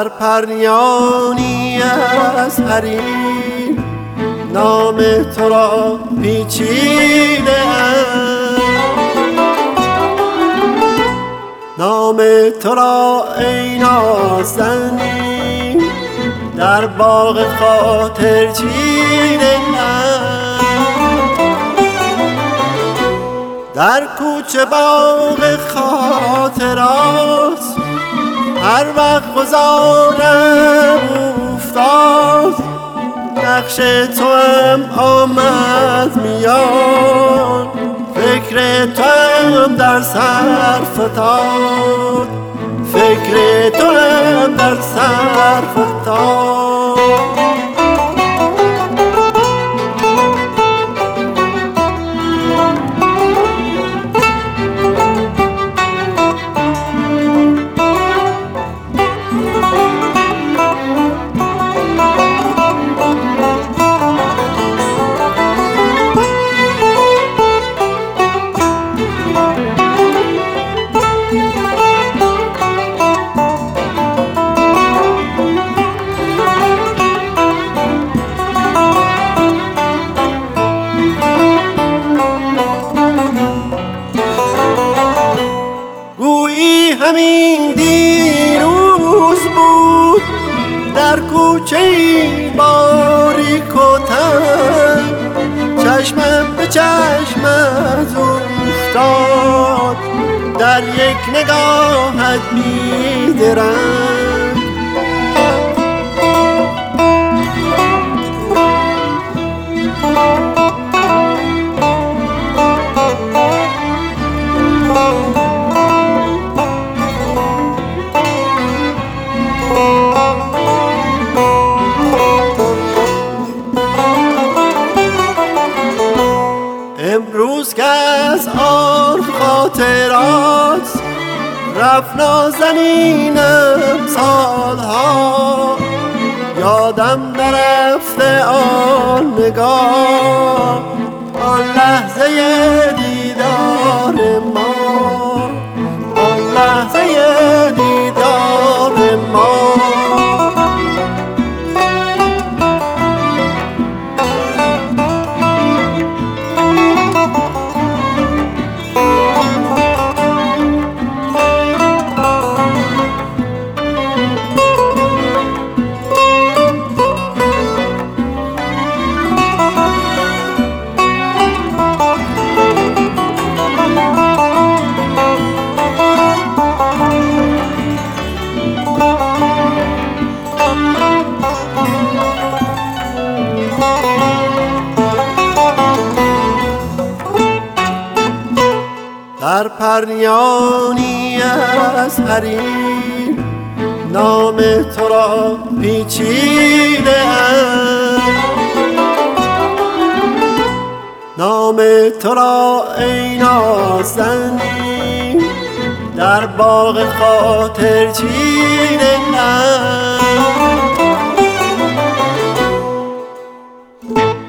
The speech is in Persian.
در پریانی از حریر نام تو را پیچیده ام، نام تو را ای نازنین در باغ خاطر چیده ام. در کوچه باغ خاطرات هر وقت گذارم افتاد، نقش تو هم آمد میاد، فکر تو هم در سر فتاد، فکر تو هم در سر فتاد. همین دیروز بود در کوچه باریک و تنگ، چشمم به چشمت افتاد در یک نگاهت بی‌درنگ. امروز که از عرف خاطرات رفت نازنینم سالها، یادم نرفته آن نگاه، آن لحظه دیدار ما، آن لحظه دیدار ما. در پریانی از حریر نام تو را پیچیده ام، نام تو را ای نازنین در باغ خاطر چیده ام.